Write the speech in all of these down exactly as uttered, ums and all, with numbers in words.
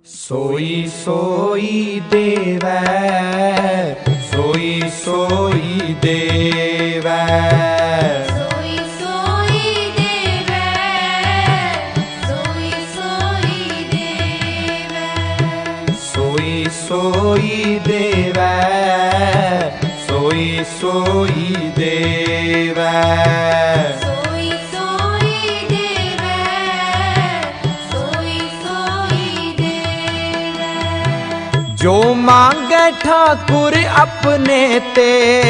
सोई सोई देवै, सोई सोई देवै, सोई सोई देवै, सोई सोई देवै, सोई सोई देवै, सोई सोई देवै, सोई सोई देवै, सोई सोई देवै। जो मांगे ठाकुर अपने ते,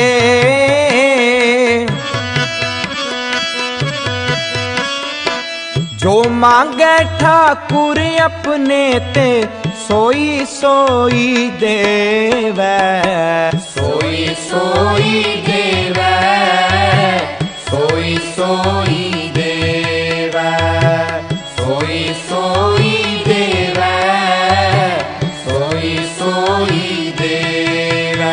जो मांगे ठाकुर अपने ते, सोई सोई देवै, सोई सोई देवै, सोई सोई देवै, सोई सोई देवै, सोई सोई देवै।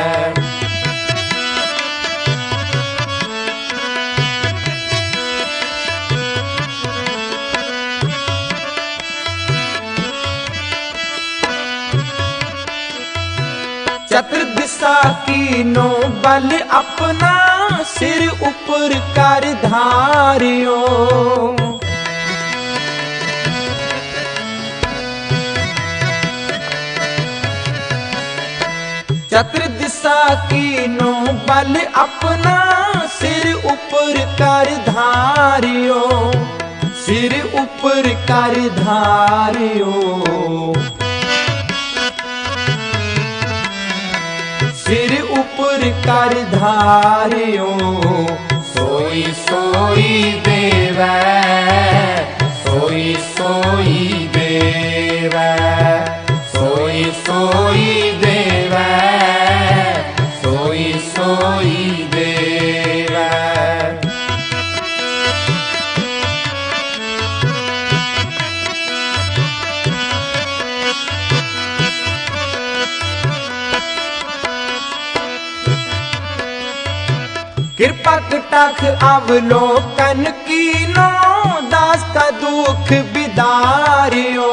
चतुर्दिशा की नो बल अपना, सिर ऊपर कर धारियो, चतुर्दिशा की नो बल अपना, सिर ऊपर कर धारियो, सिर ऊपर कर धारियो, सिर ऊपर कर धारियो। सोई सोई देवै, सोई सोई देवै, सोई सोई देवै, सोई सोई देवै। कृपा कटाक्ष अवलोकन कीनो, दास का दुख बिदारियो,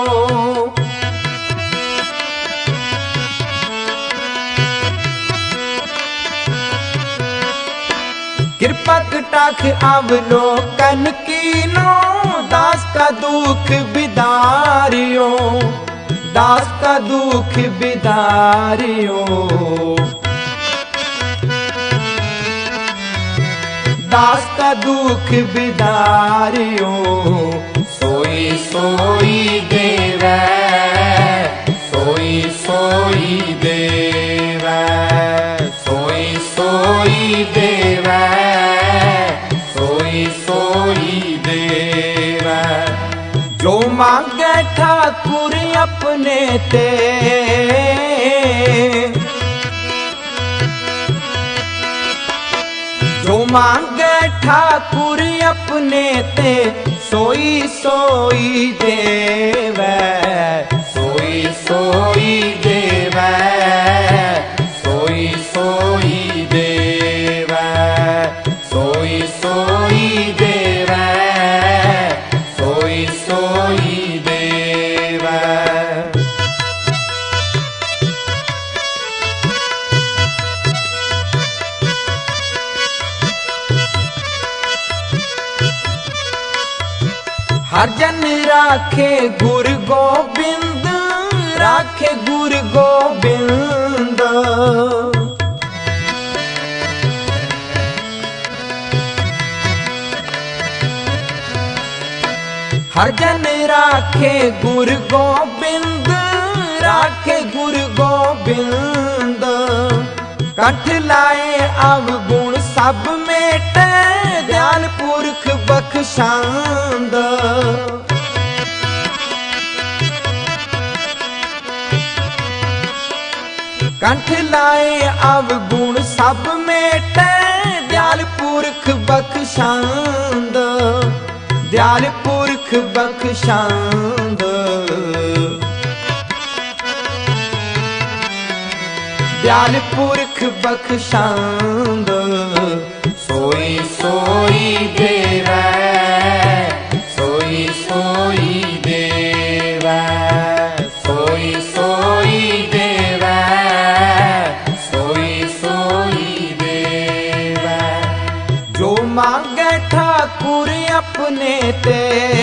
कृपा कटाक्ष अवलोकन कीनो, दास का दुख बिदारियो, दास का दुख बिदारियो, दास का दुख बिदारियो। सोई सोई देवै, सोई सोई देवै, सोई सोई देवै, सोई सोई देवै। जो मांगे ठाकुर अपने ते, जो मांगे ठाकुर अपने ते, सोई सोई देवै, सोई सोई देवै, सोई सोई देवै, सोई सोई देवै, सोई सोई देवै। हर जन राखे गुरु गोबिंद, राखे गुरु गोबिंद, हर जन राखे गुरु गोबिंद, राखे गुरु गोबिंद। कंठ लाए अवगुण सब मेटे, दयाल पुरख बख्शांद, कंठ लाए अवगुण सब मेटे, दयाल पुरख बख्शांद, दयाल पुरख बख्शांद, दयाल पुरख बख्शांद। सोई सोई देवै, सोई सोई देवै, अपने ते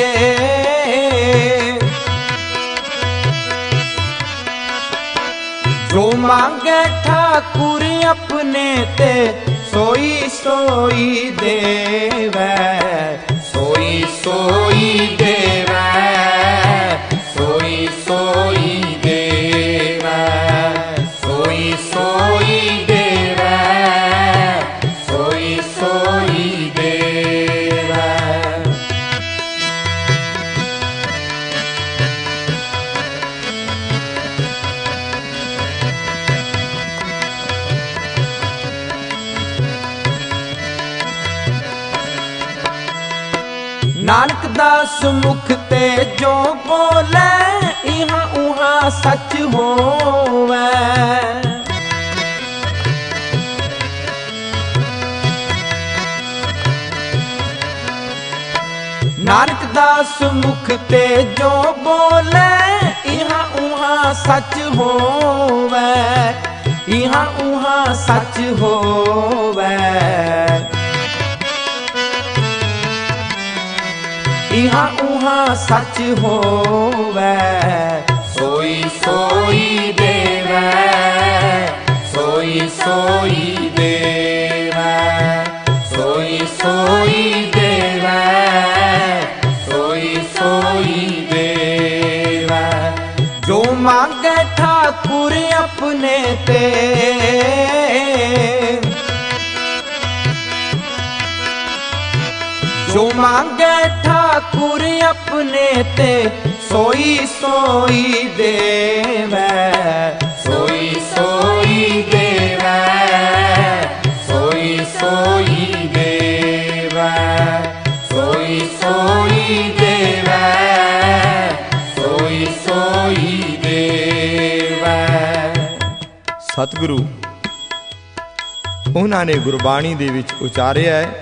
जो मांगे ठाकुर अपने ते सोई सोई देवै सोई सोई देवै सोई सोई देवै सोई सोई देवै सोई सोई देवै। नानक दास मुख ते जो बोले इहाँ उहाँ सच होवे नानक दास मुख ते जो बोले इहाँ उहाँ सच होवे इहाँ उहाँ सच होवे इहाँ उहाँ सच होवे सोई सोई देवै सोई सोई देवै सोई सोई देवै सोई सोई देवै। जो मांगे ठाकुर अपने ते जो मांगे ठाकुर अपने ते सोई सोई देवै सोई सोई देवै सोई सोई देवै सोई सोई देवै सोई सोई देवै। सतगुरु उन्हां ने गुरबाणी दे विच उचारिया है,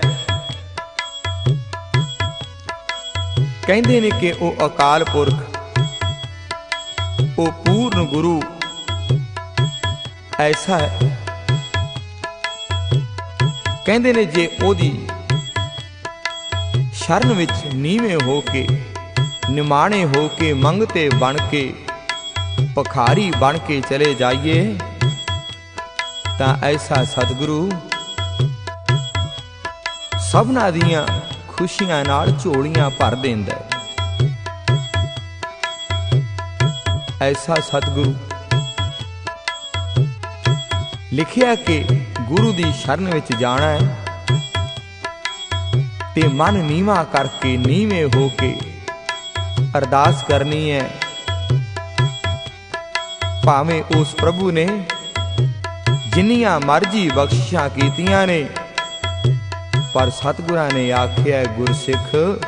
कहते ने कि वो अकाल पुरख वो पूर्ण गुरु ऐसा है। कहते ने जे ओदी शरण विच नीवे हो के निमाणे हो के मंगते बन के पखारी बन के चले जाइए तां ऐसा सतगुरु सबना दियां खुशियां नाल झोलियां भर देंदा है। ऐसा सतगुरु लिखिया कि गुरु दी शरण विच जाना है ते मन नीवा करके नीवे हो के अरदास करनी है। भावें उस प्रभु ने जिन्नियां मर्जी बख्शिशां कीतियां ने पर सतगुरां ने आख्या गुरसिख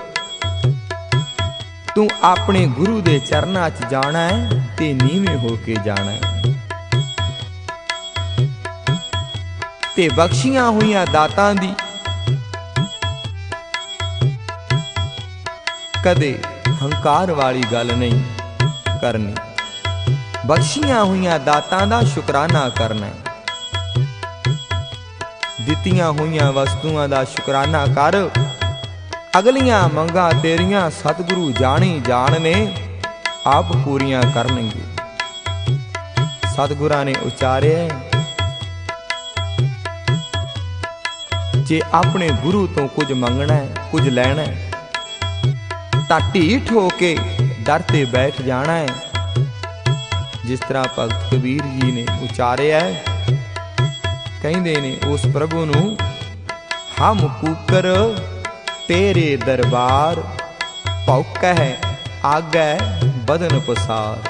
तू अपने गुरु दे चरनां च जाना है ते नीवें हो के जाना है ते बख्शियां हुईयां दातां दी कदे हंकार वाली गल नहीं करनी। बख्शियां हुईयां दातां दा शुकराना करना है। दित्तियां हुईयां वस्तुआं दा शुकराना कर। अगलियां मंगा तेरियां सतगुरु जानी जान ने आप पूरियां करनगे। सतगुरां ने उचारे जे अपने गुरु तो कुछ मंगना है कुछ लैना है तां ढीठ हो के दर ते बैठ जाना है। जिस तरह भगत कबीर जी ने उचारिया है, कहंदे ने उस प्रभु नू हम कूकर तेरे दरबार भौक है आगे बदन पसार।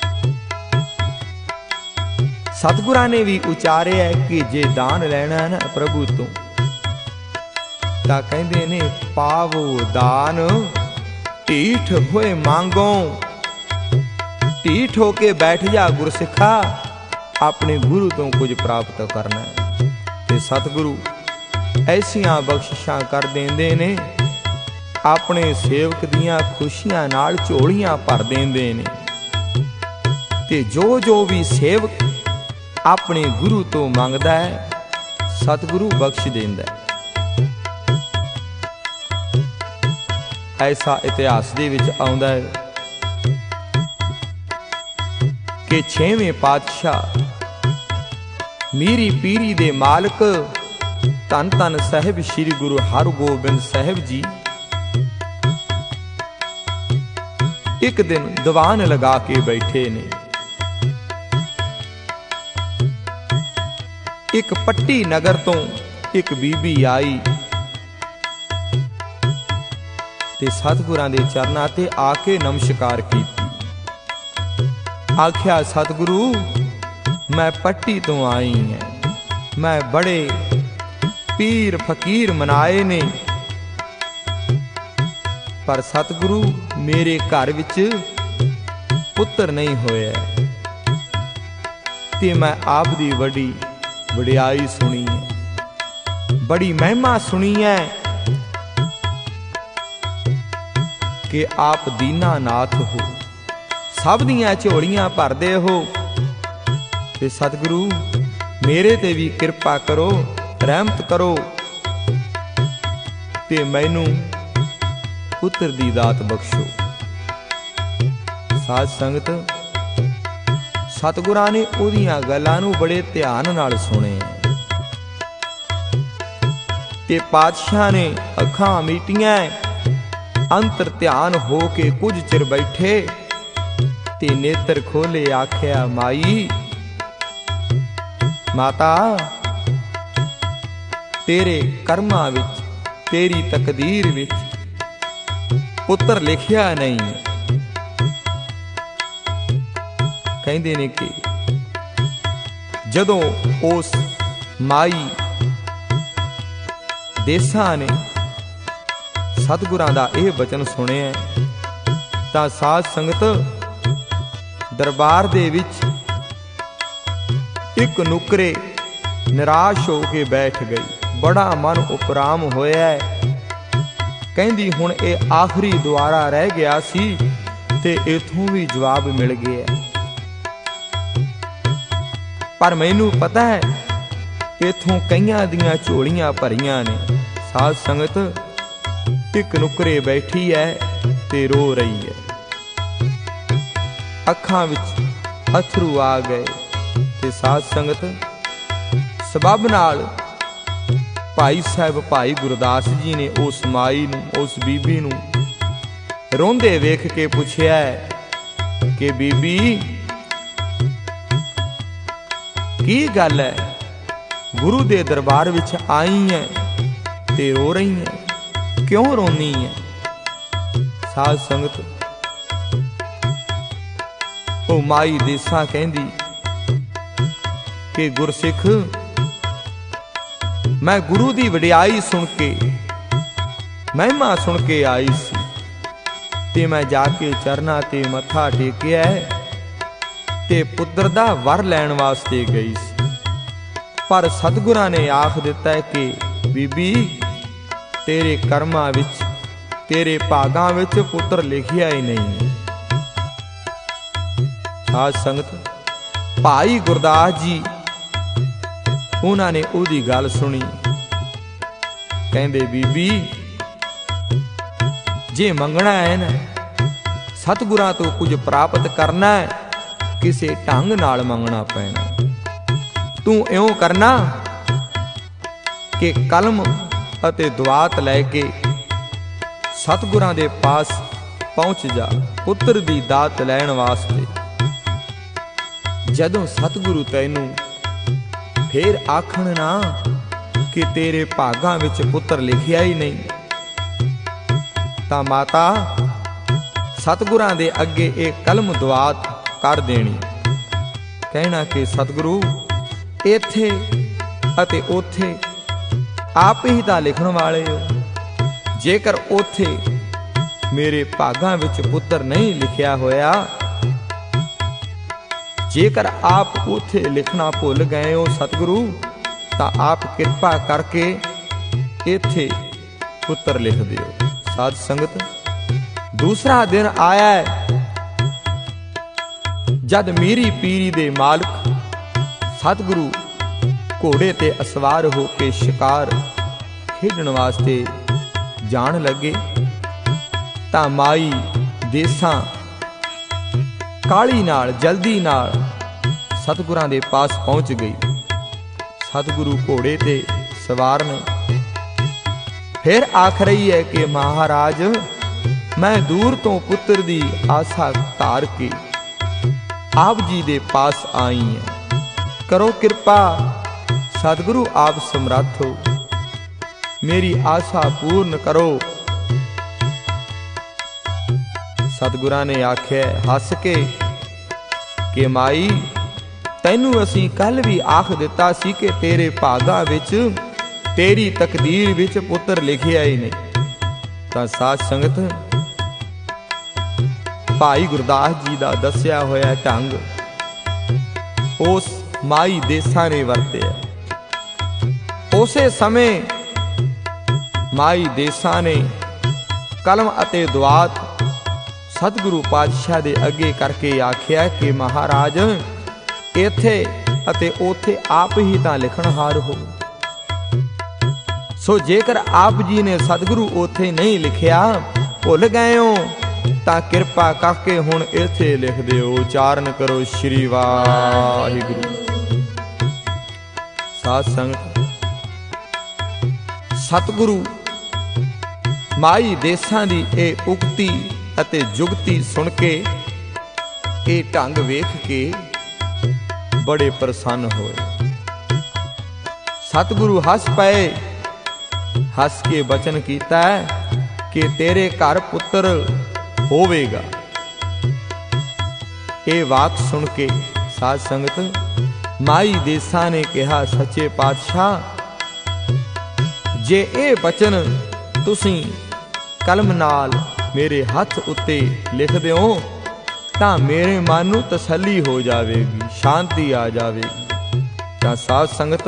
सतगुरां ने भी उचारे है कि जे दान लेना है ना प्रभु तो तां कहंदे ने पावो दान ढीठ होए मांगो। ढीठ होके बैठ जा गुरसिखा अपने गुरु तो कुछ प्राप्त करना है। ते सतगुरु ऐसियां बख्शिशां कर देंदे ने अपने सेवक दियां खुशियां नाल झोलियां भर देंदे ने ते जो जो भी सेवक अपने गुरु तो मंगदा है सतगुरु बख्श देंदा है। ਐਸਾ ਇਤਿਹਾਸ ਦੇ ਵਿੱਚ ਆਉਂਦਾ ਹੈ ਕਿ ਛੇਵੇਂ ਪਾਤਸ਼ਾਹ ਮੀਰੀ ਪੀਰੀ ਦੇ ਮਾਲਕ ਧੰਨ ਧੰਨ ਸਾਹਿਬ ਸ੍ਰੀ ਗੁਰੂ ਹਰਗੋਬਿੰਦ ਸਾਹਿਬ ਜੀ ਇੱਕ ਦਿਨ ਦੀਵਾਨ ਲਗਾ ਕੇ ਬੈਠੇ ਨੇ। ਇੱਕ ਪੱਟੀ ਨਗਰ ਤੋਂ ਇੱਕ ਬੀਬੀ ਆਈ ਤੇ ਸਤਿਗੁਰਾਂ ਦੇ ਚਰਨਾਂ ਤੇ ਆ ਕੇ ਨਮਸਕਾਰ ਕੀਤੀ। ਆਖਿਆ, ਸਤਿਗੁਰੂ ਮੈਂ ਪੱਟੀ ਤੋਂ ਆਈ ਹਾਂ, ਮੈਂ ਬੜੇ ਪੀਰ ਫਕੀਰ ਮਨਾਏ ਨੇ, ਪਰ ਸਤਿਗੁਰੂ ਮੇਰੇ ਘਰ ਵਿੱਚ ਪੁੱਤਰ ਨਹੀਂ ਹੋਇਆ ਤੇ ਮੈਂ ਆਪ ਦੀ ਵੱਡੀ ਵਡਿਆਈ ਸੁਣੀ ਹੈ, ਬੜੀ ਮਹਿਮਾ ਸੁਣੀ ਹੈ ਕਿ ਆਪ ਦੀਨਾਨਾਥ ਹੋ, ਸਭ ਦੀਆਂ ਝੋਲੀਆਂ ਭਰਦੇ ਹੋ, ਤੇ ਸਤਿਗੁਰੂ ਮੇਰੇ ਤੇ ਵੀ ਕਿਰਪਾ ਕਰੋ, ਰਹਿਮਤ ਕਰੋ ਤੇ ਮੈਨੂੰ ਪੁੱਤਰ ਦੀ ਦਾਤ ਬਖਸ਼ੋ। ਸਾਧ ਸੰਗਤ, ਸਤਿਗੁਰਾਂ ਨੇ ਉਹਦੀਆਂ ਗੱਲਾਂ ਨੂੰ ਬੜੇ ਧਿਆਨ ਨਾਲ ਸੁਣਿਆ ਤੇ ਪਾਤਸ਼ਾਹ ਨੇ ਅੱਖਾਂ ਮੀਟੀਆਂ, ਅੰਤਰ ਧਿਆਨ ਹੋ ਕੇ ਕੁਝ ਚਿਰ ਬੈਠੇ ਤੇ ਨੇਤਰ ਖੋਲੇ। ਆਖਿਆ, ਮਾਈ ਮਾਤਾ, ਤੇਰੇ ਕਰਮਾਂ ਵਿੱਚ, ਤੇਰੀ ਤਕਦੀਰ ਵਿੱਚ ਪੁੱਤਰ ਲਿਖਿਆ ਨਹੀਂ। ਕਹਿੰਦੇ ਨੇ ਕਿ ਜਦੋਂ ਉਸ ਮਾਈ ਦੇਸਾਂ ਨੇ ਸਤਿਗੁਰਾਂ ਦਾ ਇਹ ਬਚਨ ਸੁਣਿਆ ਤਾਂ ਸਾਧ ਸੰਗਤ ਦਰਬਾਰ ਦੇ ਵਿੱਚ ਇੱਕ ਨੁਕਰੇ ਨਿਰਾਸ਼ ਹੋ ਕੇ ਬੈਠ ਗਈ। ਬੜਾ ਮਨ ਉਪਰਾਮ ਹੋਇਆ। ਕਹਿੰਦੀ ਹੁਣ ਇਹ ਆਖਰੀ ਦੁਆਰਾ ਰਹਿ ਗਿਆ ਸੀ ਤੇ ਇਥੋਂ ਵੀ ਜਵਾਬ ਮਿਲ ਗਿਆ, ਪਰ ਮੈਨੂੰ ਪਤਾ ਹੈ ਇਥੋਂ ਕਈਆਂ ਦੀਆਂ ਝੋਲੀਆਂ ਭਰੀਆਂ ਨੇ। ਸਾਧ ਸੰਗਤ ਇੱਕ ਨੁਕਰੇ ਬੈਠੀ ਹੈ ਤੇ ਰੋ ਰਹੀ ਹੈ, ਅੱਖਾਂ ਵਿੱਚ ਅਥਰੂ ਆ ਗਏ ਤੇ ਸਾਧ ਸੰਗਤ ਸਬਬ ਨਾਲ ਭਾਈ ਸਾਹਿਬ ਭਾਈ ਗੁਰਦਾਸ ਜੀ ਨੇ ਉਸ ਮਾਈ ਨੂੰ, ਉਸ ਬੀਬੀ ਨੂੰ ਰੋਂਦੇ ਵੇਖ ਕੇ ਪੁੱਛਿਆ ਕਿ ਬੀਬੀ ਕੀ ਗੱਲ ਹੈ, ਗੁਰੂ ਦੇ ਦਰਬਾਰ ਵਿੱਚ ਆਈ ਹੈ ਤੇ ਰੋ ਰਹੀ ਹੈ, ਕਿਉਂ ਰੋਨੀ ਹੈ? ਸਾਧ ਸੰਗਤ ਉਹ ਮਾਈ ਦੇਸਾਂ ਕਹਿੰਦੀ ਕਿ ਗੁਰਸਿੱਖ, ਮੈਂ ਗੁਰੂ ਦੀ ਵਡਿਆਈ ਸੁਣ ਕੇ, ਮਹਿਮਾ ਸੁਣ ਕੇ ਆਈ ਸੀ ਤੇ ਮੈਂ ਜਾ ਕੇ ਚਰਨਾਂ ਤੇ ਮੱਥਾ ਟੇਕਿਆ ਤੇ ਪੁੱਤਰ ਦਾ ਵਰ ਲੈਣ ਵਾਸਤੇ ਗਈ ਸੀ, ਪਰ ਸਤਿਗੁਰਾਂ ਨੇ ਆਖ ਦਿੱਤਾ ਕਿ ਬੀਬੀ ਤੇਰੇ ਕਰਮਾਂ ਵਿੱਚ, ਤੇਰੇ ਭਾਗਾਂ ਵਿੱਚ ਪੁੱਤਰ ਲਿਖਿਆ ਹੀ ਨਹੀਂ। ਸਾਧ ਸੰਗਤ ਭਾਈ ਗੁਰਦਾਸ ਜੀ ਉਹਨਾਂ ਨੇ ਉਹਦੀ ਗੱਲ ਸੁਣੀ। ਕਹਿੰਦੇ ਬੀਬੀ ਜੇ ਮੰਗਣਾ ਹੈ ਨਾ, ਸਤਿਗੁਰਾਂ ਤੋਂ ਕੁਝ ਪ੍ਰਾਪਤ ਕਰਨਾ ਹੈ, ਕਿਸੇ ਢੰਗ ਨਾਲ ਮੰਗਣਾ ਪੈਣਾ। ਤੂੰ ਇਉਂ ਕਰਨਾ ਕਿ ਕਲਮ ਅਤੇ ਦੁਆਤ ਲੈ ਕੇ ਸਤਿਗੁਰਾਂ ਦੇ ਪਾਸ ਪਹੁੰਚ ਜਾ ਪੁੱਤਰ ਦੀ ਦਾਤ ਲੈਣ ਵਾਸਤੇ। ਜਦੋਂ ਸਤਿਗੁਰੂ ਤੈਨੂੰ ਫੇਰ ਆਖਣ ਨਾ ਕਿ ਤੇਰੇ ਭਾਗਾਂ ਵਿੱਚ ਪੁੱਤਰ ਲਿਖਿਆ ਹੀ ਨਹੀਂ, ਤਾਂ ਮਾਤਾ ਸਤਿਗੁਰਾਂ ਦੇ ਅੱਗੇ ਇਹ ਕਲਮ ਦੁਆਤ ਕਰ ਦੇਣੀ, ਕਹਿਣਾ ਕਿ ਸਤਿਗੁਰੂ ਇੱਥੇ ਅਤੇ ਉੱਥੇ ਆਪ ਹੀ ਤਾਂ ਲਿਖਣ ਵਾਲੇ ਹੋ, ਜੇਕਰ ਉੱਥੇ ਮੇਰੇ ਭਾਗਾਂ ਵਿੱਚ ਪੁੱਤਰ ਨਹੀਂ ਲਿਖਿਆ ਹੋਇਆ, ਜੇਕਰ ਆਪ ਉੱਥੇ ਲਿਖਣਾ ਭੁੱਲ ਗਏ ਹੋ ਸਤਿਗੁਰੂ, ਤਾਂ ਆਪ ਕਿਰਪਾ ਕਰਕੇ ਇੱਥੇ ਪੁੱਤਰ ਲਿਖ ਦਿਓ। ਸਾਧ ਸੰਗਤ ਦੂਸਰਾ ਦਿਨ ਆਇਆ ਹੈ, ਜਦ ਮੀਰੀ ਪੀਰੀ ਦੇ ਮਾਲਕ ਸਤਿਗੁਰੂ ਘੋੜੇ ਤੇ ਅਸਵਾਰ ਹੋ ਕੇ ਸ਼ਿਕਾਰ ਖੇਡਣ ਵਾਸਤੇ ਜਾਣ ਲੱਗੇ ਤਾਂ ਮਾਈ ਦੇਸਾਂ ਕਾਲੀ ਨਾਲ ਜਲਦੀ ਨਾਲ ਸਤਿਗੁਰਾਂ ਦੇ ਪਾਸ ਪਹੁੰਚ ਗਈ। ਸਤਿਗੁਰੂ ਘੋੜੇ ਤੇ ਸਵਾਰ ਨੇ। ਫਿਰ ਆਖ ਰਹੀ ਹੈ ਕਿ ਮਹਾਰਾਜ, ਮੈਂ ਦੂਰ ਤੋਂ ਪੁੱਤਰ ਦੀ ਆਸਾ ਧਾਰ ਕੇ ਆਪ ਜੀ ਦੇ ਪਾਸ ਆਈ ਹਾਂ, ਕਰੋ ਕਿਰਪਾ। ਸਤਿਗੁਰੂ ਆਪ ਸਮਰੱਥ ਹੋ, ਮੇਰੀ ਆਸਾ ਪੂਰਨ ਕਰੋ। ਸਤਿਗੁਰਾਂ ਨੇ ਆਖਿਆ ਹੱਸ ਕੇ ਕਿ ਮਾਈ, ਤੈਨੂੰ ਅਸੀਂ ਕੱਲ ਵੀ ਆਖ ਦਿੱਤਾ ਸੀ ਕਿ ਤੇਰੇ ਭਾਗਾਂ ਵਿੱਚ, ਤੇਰੀ ਤਕਦੀਰ ਵਿੱਚ ਪੁੱਤਰ ਲਿਖਿਆ ਹੀ ਨਹੀਂ। ਤਾਂ ਸਾਧ ਸੰਗਤ, ਭਾਈ ਗੁਰਦਾਸ ਜੀ ਦਾ ਦੱਸਿਆ ਹੋਇਆ ਢੰਗ ਉਸ ਮਾਈ ਦੇਸਾਂ ਨੇ ਵਰਤਿਆ। ਉਸੇ ਸਮੇਂ ਮਾਈ ਦੇਸਾਂ ਨੇ ਕਲਮ ਅਤੇ ਦੁਆਤ ਸਤਿਗੁਰੂ ਪਾਤਸ਼ਾਹ ਦੇ ਅੱਗੇ ਕਰਕੇ ਆਖਿਆ ਕਿ ਮਹਾਰਾਜ, ਇੱਥੇ ਅਤੇ ਉੱਥੇ ਆਪ ਹੀ ਤਾਂ ਲਿਖਣਹਾਰ ਹੋ। ਸੋ ਜੇਕਰ ਆਪ ਜੀ ਨੇ ਸਤਿਗੁਰੂ ਉੱਥੇ ਨਹੀਂ ਲਿਖਿਆ, ਭੁੱਲ ਗਏ ਹੋ, ਤਾਂ ਕਿਰਪਾ ਕਰਕੇ ਹੁਣ ਇੱਥੇ ਲਿਖ ਦਿਓ। ਉਚਾਰਨ ਕਰੋ ਸ਼੍ਰੀ ਵਾਹਿਗੁਰੂ। ਸਾਧ ਸੰਗਤ, ਸਤਿਗੁਰੂ ਮਾਈ ਦੇਸਾਂ ਦੀ ਇਹ ਉਕਤੀ ਅਤੇ ਜੁਗਤੀ ਸੁਣ ਕੇ, ਇਹ ਢੰਗ ਵੇਖ ਕੇ ਬੜੇ ਪ੍ਰਸੰਨ ਹੋਏ। ਸਤਿਗੁਰੂ ਹੱਸ ਪਏ। ਹੱਸ ਕੇ ਬਚਨ ਕੀਤਾ ਕਿ ਤੇਰੇ ਘਰ ਪੁੱਤਰ ਹੋਵੇਗਾ। ਇਹ ਵਾਕ ਸੁਣ ਕੇ ਸਾਧ ਸੰਗਤ, ਮਾਈ ਦੇਸਾਂ ਨੇ ਕਿਹਾ, ਸੱਚੇ ਪਾਤਸ਼ਾਹ, ਜੇ ਇਹ ਬਚਨ ਤੁਸੀਂ ਕਲਮ ਨਾਲ ਮੇਰੇ ਹੱਥ ਉੱਤੇ ਲਿਖ ਦਿਓ ਤਾਂ ਮੇਰੇ ਮਨ ਨੂੰ ਤਸੱਲੀ ਹੋ ਜਾਵੇਗੀ, ਸ਼ਾਂਤੀ ਆ ਜਾਵੇਗੀ। ਤਾਂ ਸਾਧ ਸੰਗਤ,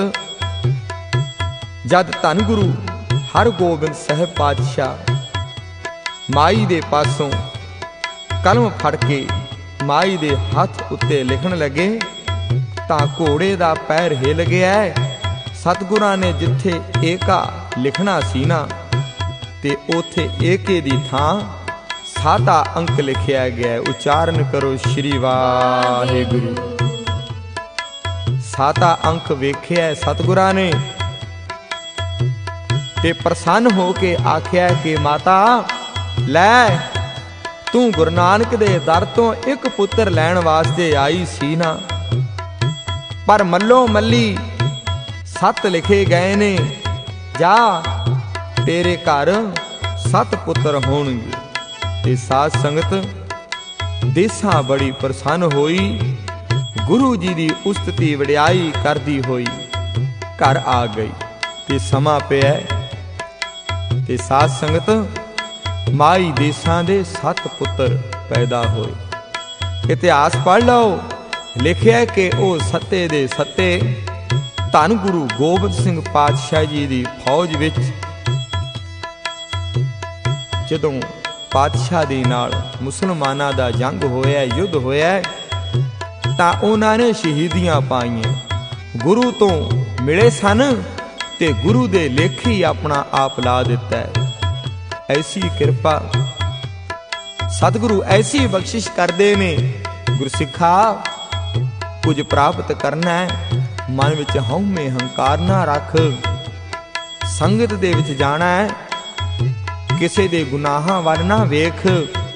ਜਦ ਧੰਨ ਗੁਰੂ ਹਰਗੋਬਿੰਦ ਸਾਹਿਬ ਪਾਤਸ਼ਾਹ ਮਾਈ ਦੇ ਪਾਸੋਂ ਕਲਮ ਫੜ ਕੇ ਮਾਈ ਦੇ ਹੱਥ ਉੱਤੇ ਲਿਖਣ ਲੱਗੇ ਤਾਂ ਘੋੜੇ ਦਾ ਪੈਰ ਹਿੱਲ ਗਿਆ। ਸਤਿਗੁਰਾਂ ਨੇ ਜਿੱਥੇ ਏਕਾ ਲਿਖਣਾ ਸੀ ਨਾ, ਤੇ ਉਥੇ ਏਕੇ ਦੀ ਥਾਂ ਸਾਤਾ ਅੰਕ ਲਿਖਿਆ ਗਿਆ। ਉਚਾਰਨ ਕਰੋ ਸ਼੍ਰੀ ਵਾਹਿਗੁਰੂ। ਸਾਤਾ ਅੰਕ ਵੇਖਿਆ ਸਤਿਗੁਰਾਂ ਨੇ ਤੇ ਪ੍ਰਸੰਨ ਹੋ ਕੇ ਆਖਿਆ ਕਿ ਮਾਤਾ, ਲੈ, ਤੂੰ ਗੁਰੂ ਨਾਨਕ ਦੇ ਦਰ ਤੋਂ ਇੱਕ ਪੁੱਤਰ ਲੈਣ ਵਾਸਤੇ ਆਈ ਸੀ ਨਾ, ਪਰ ਮੱਲੋ ਮੱਲੀ ਸੱਤ ਲਿਖੇ ਗਏ ਨੇ। ਜਾ, ਤੇਰੇ ਘਰ ਸੱਤ ਪੁੱਤਰ ਹੋਣਗੇ। ਤੇ ਸਾਧ ਸੰਗਤ, ਦੇਸਾਂ ਬੜੀ ਪ੍ਰਸੰਨ ਹੋਈ। ਗੁਰੂ ਜੀ ਦੀ ਉਸਤਤੀ ਵਡਿਆਈ ਕਰਦੀ ਹੋਈ ਘਰ ਆ ਗਈ ਤੇ ਸਮਾਂ ਪਿਆ। ਤੇ ਸਾਧ ਸੰਗਤ, ਮਾਈ ਦੇਸਾਂ ਦੇ ਸੱਤ ਪੁੱਤਰ ਪੈਦਾ ਹੋਏ। ਇਤਿਹਾਸ ਪੜ੍ਹ ਲਓ, ਲਿਖਿਆ ਕਿ ਉਹ ਸੱਤੇ ਦੇ ਸੱਤੇ ਧੰਨ ਗੁਰੂ ਗੋਬਿੰਦ ਸਿੰਘ ਪਾਤਸ਼ਾਹ ਜੀ ਦੀ ਫੌਜ ਵਿੱਚ ਜਦੋਂ ਪਾਤਸ਼ਾਹ ਦੇ ਨਾਲ ਮੁਸਲਮਾਨਾਂ ਦਾ ਜੰਗ ਹੋਇਆ, ਯੁੱਧ ਹੋਇਆ, ਤਾਂ ਉਹਨਾਂ ਨੇ ਸ਼ਹੀਦੀਆਂ ਪਾਈਆਂ। ਗੁਰੂ ਤੋਂ ਮਿਲੇ ਸਨ ਤੇ ਗੁਰੂ ਦੇ ਲੇਖੇ ਆਪਣਾ ਆਪ ਲਾ ਦਿੱਤਾ। ਐਸੀ ਕਿਰਪਾ ਸਤਿਗੁਰੂ ਐਸੀ ਬਖਸ਼ਿਸ਼ ਕਰਦੇ ਨੇ। ਗੁਰਸਿੱਖਾ, ਕੁਝ ਪ੍ਰਾਪਤ ਕਰਨਾ ਹੈ, ਮਨ ਵਿੱਚ ਹਉਮੈ ਹੰਕਾਰ ਨਾ ਰੱਖ। ਸੰਗਤ ਦੇ ਵਿੱਚ ਜਾਣਾ ਹੈ, ਕਿਸੇ ਦੇ ਗੁਨਾਹਾਂ ਵੱਲ ਨਾ ਵੇਖ।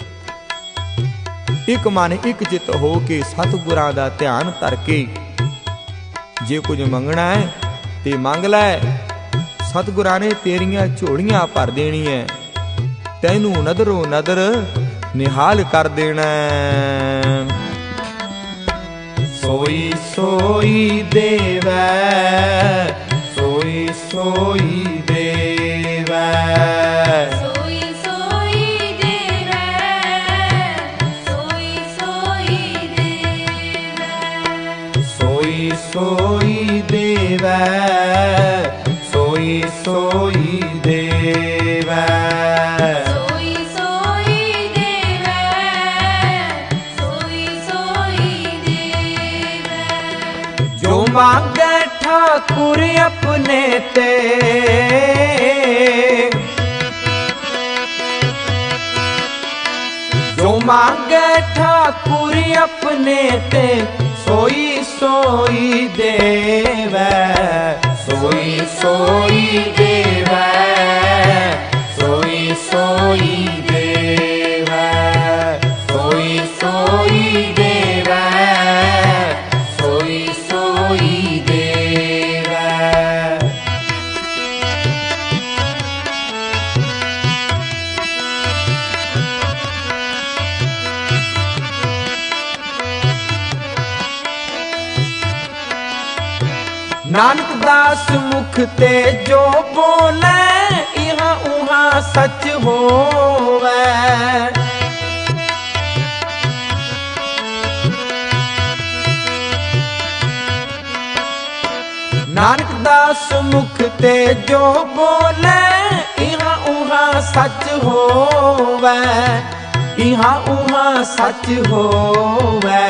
ਇੱਕ ਮਨ ਇੱਕ ਚਿੱਤ ਹੋ ਕੇ ਸਤਿਗੁਰਾਂ ਦਾ ਧਿਆਨ ਧਰ ਕੇ ਜੇ ਕੁਝ ਮੰਗਣਾ ਹੈ ਤੇ ਮੰਗ ਲੈ। ਸਤਿਗੁਰਾਂ ਨੇ ਤੇਰੀਆਂ ਝੋਲੀਆਂ ਭਰ ਦੇਣੀਆਂ, ਤੈਨੂੰ ਨਦਰੋ ਨਦਰ ਨਿਹਾਲ ਕਰ ਦੇਣਾ। ਸੋਈ ਸੋਈ ਦੇਵੈ, ਸੋਈ ਸੋਈ ਦੇਵੈ, ਸੋਈ ਸੋਈ ਦੇਵੈ, ਸੋਈ ਸੋਈ ਦੇਵੈ, ਸੋਈ ਸੋਈ ਦੇਵੈ, ਸੋਈ ਸੋਈ ਦੇਵੈ, ਸੋਈ ਸੋਈ ਦੇਵੈ, ਸੋਈ ਸੋਈ ਦੇਵੈ। ਜੋ ਮੰਗੈ ਠਾਕੁਰ ਆਪਣੇ ਤੇ, मांगे ठाकुर अपने ते सोई सोई देवै, सोई सोई देवै, सोई सोई देवै, सोई सोई देवै, सोई सोई देवै। नानक दास मुख ते जो बोले इहाँ उहाँ सच होवे, नानक दास मुख ते जो बोले इहाँ उहाँ सच होवे, इहाँ उहाँ सच होवे,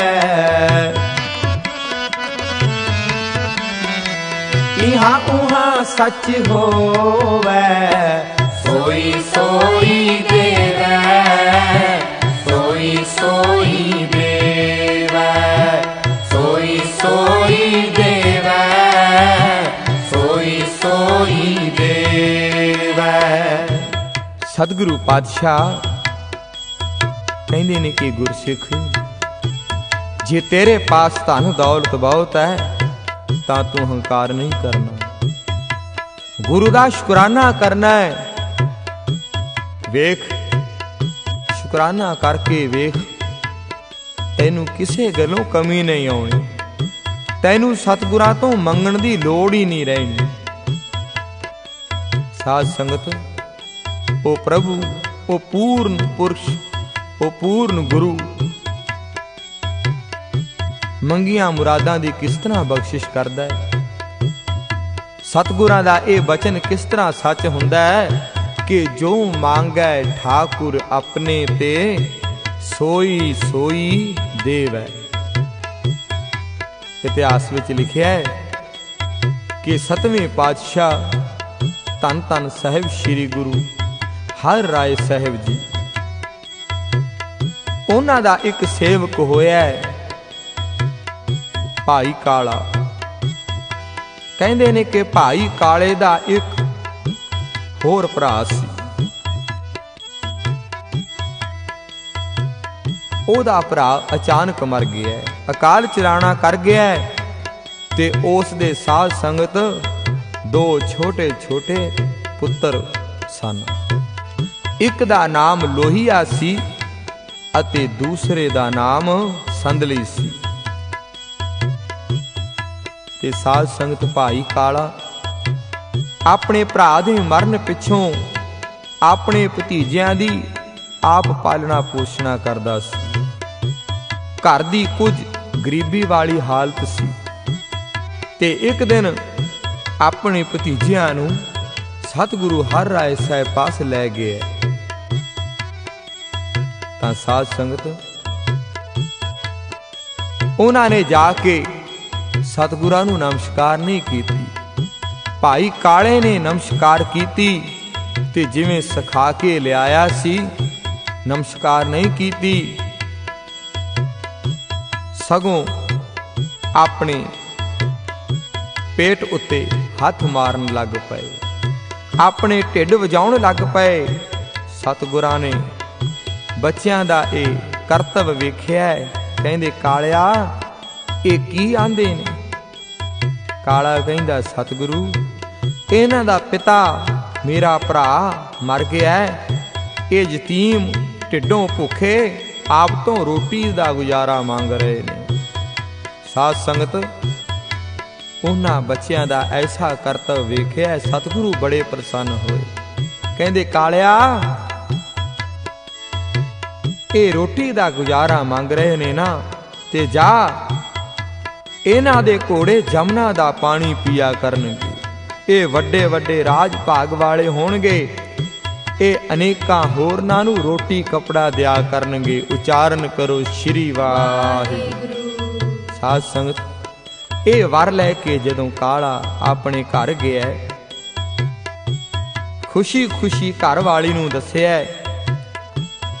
इहाँ उहाँ सच होवे। सोई सोई देवै, सोई सोई देवै, सोई सोई देवै, सोई सोई देवै। सतगुरु पातशाह कहते ने कि गुरसिख जे तेरे पास धन दौलत बहुत है तां तू हंकार नहीं करना, गुरु दा शुकराना करना है। वेख शुकराना करके वेख, तैनू किसे गलों कमी नहीं आउणी, तैनू सतगुरां तो मंगण दी लोड़ ही नहीं रहनी। साध संगत ओ प्रभु ओ पूर्ण पुरुष ओ पूर्ण गुरु मंगिया मुरादां दी किस तरह बख्शिश करदा है। सतगुरां दा ये बचन किस तरह सच हुंदा है कि जो मांगै ठाकुर अपने ते सोई सोई देवै। इतिहास विच लिखिया है कि सतवें पातशाह धन धन साहिब श्री गुरु हर राय साहिब जी, उन्हां दा एक सेवक होया है भाई काला। कहंदे ने कि भाई काले दा एक होर भरा सी, ओदा भरा अचानक मर गया, अकाल चलाना कर गया ते उस दे साध संगत दो छोटे छोटे पुत्र सन। एक दा नाम लोहिया सी अते दूसरे दा नाम संदली सी। ते साध संगत भाई काला अपने भरा दे मरण पिछों अपने भतीजियां दी आप पालना पोषणा करदा सी। घर दी कुछ गरीबी वाली हालत सी ते एक दिन अपने भतीजियां नूं सतगुरु हर राय साहिब पास लै गए। तां साध संगत उन्हां ने जाके सतगुरां नूं नमस्कार नहीं कीती। भाई काले ने नमस्कार कीती ते जिवें सिखा के लियाया सी नमस्कार नहीं कीती, सगों अपने पेट उत्ते हथ मारन लग पए, अपने ढिड वजाउण लग पए। सतगुरां ने बच्चियां दा ए करतब वेखिया, कहंदे कालिया ये की आंदे ने। काला कहंदा सतगुरु इन्हां दा पिता मेरा भरा मर गया है, ये यतीम ढिडों भुखे आप तो रोटी दा गुजारा मांग रहे ने। साध संगत उन्हां बच्चियां दा ऐसा करतब वेखिया, सतगुरु बड़े प्रसन्न होए। कहंदे कालिया ये रोटी दा गुजारा मांग रहे ने ना, ते जा इन्हां दे घोड़े जमुना दा पानी पिया करनगे, ये वड्डे वड्डे राज भाग वाले होणगे, ये अनेकां होरनां नूं रोटी कपड़ा दिया करनगे। उचारण करो श्री वाहिगुरू। साध संगत ये वर लैके जदों काला अपने घर गया, खुशी खुशी घर वाली नूं दस्सिया